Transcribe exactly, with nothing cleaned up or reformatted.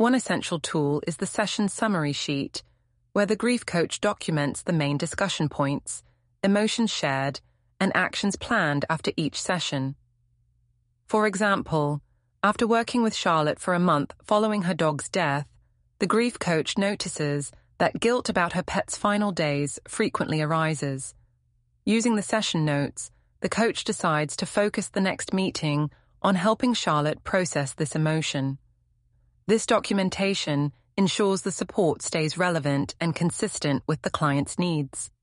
One essential tool is the session summary sheet, where the grief coach documents the main discussion points, emotions shared, and actions planned after each session. For example, after working with Charlotte for a month following her dog's death, the grief coach notices that guilt about her pet's final days frequently arises. Using the session notes, the coach decides to focus the next meeting on helping Charlotte process this emotion. This documentation ensures the support stays relevant and consistent with the client's needs.